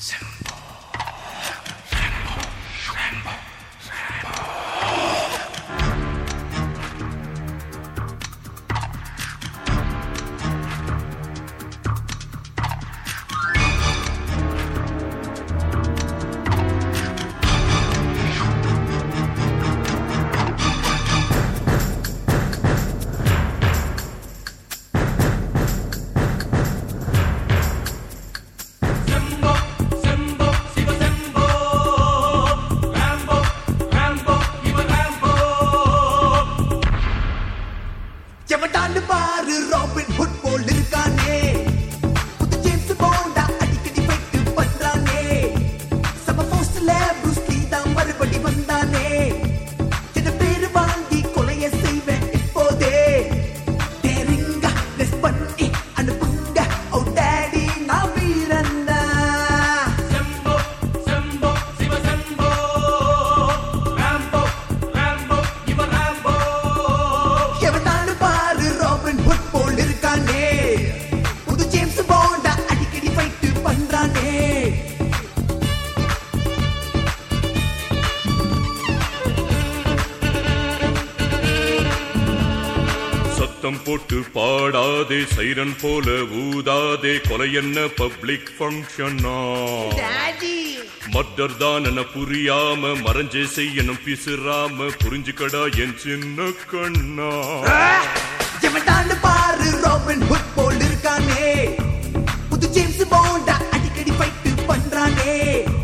போட்டு பாடாதே சைரன் போல ஊதாதே கொலை என்ன பப்ளிக் ஃபங்க்ஷனா மர்டர் தான் என புரியாம மறைஞ்சே செய்யணும் பிசுறாம புரிஞ்சுக்கடா என் சின்ன கண்ணா பாரு ராபின் ஹுட் போல் இருக்கானே புது ஜேம்ஸ் பாண்டா அடிக்கடி ஃபைட் பண்றானே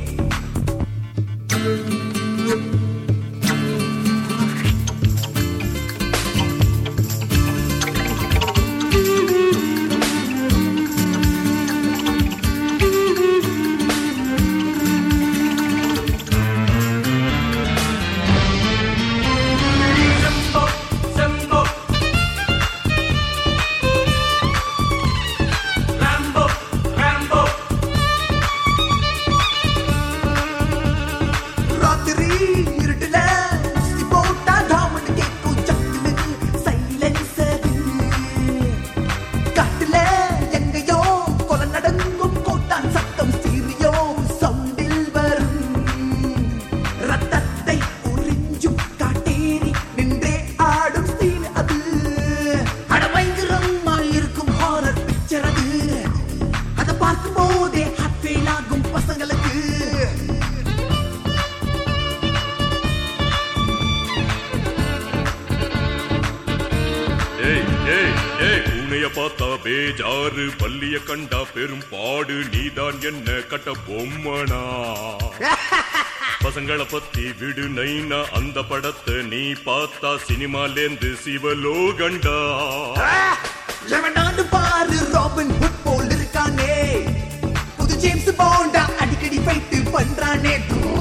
பார்த்தா பேஜாரு பள்ளிய கண்டா பெரும் பாடு நீதான் என்ன கட்ட பொம்மனா பசங்களை பத்தி விடு நைனா அந்த படத்தை நீ பார்த்தா சினிமாலேந்து சிவலோகண்டா பாரு ராபின் ஹுட் போல் இருக்கானே புது ஜேம்ஸ் பாண்டா அடிக்கடி ஃபைட் பண்றானே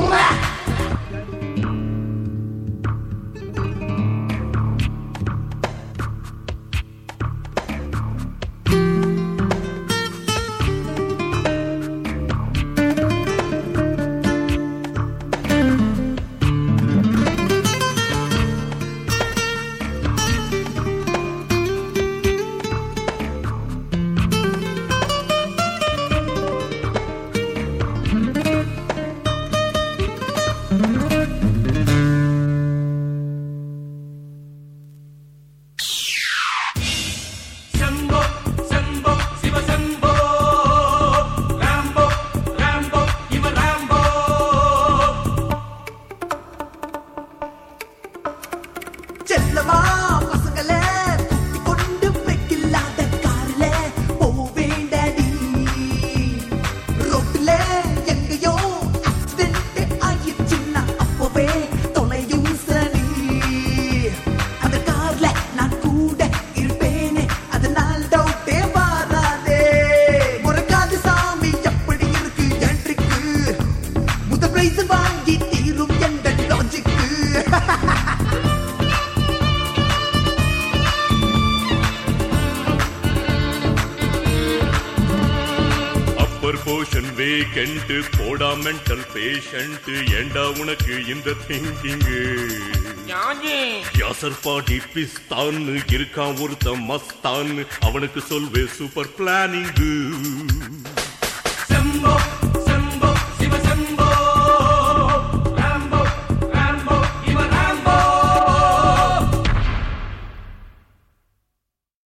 போர்ஷன் வேகண்ட் போடா மென்டல் பேஷண்ட் ஏண்டா உனக்கு இந்த திங்கிங் யாசர் பாடி பிஸ்தான் இருக்கான் ஒருத்த மஸ்தான் அவனுக்கு சொல்வே சூப்பர் பிளானிங்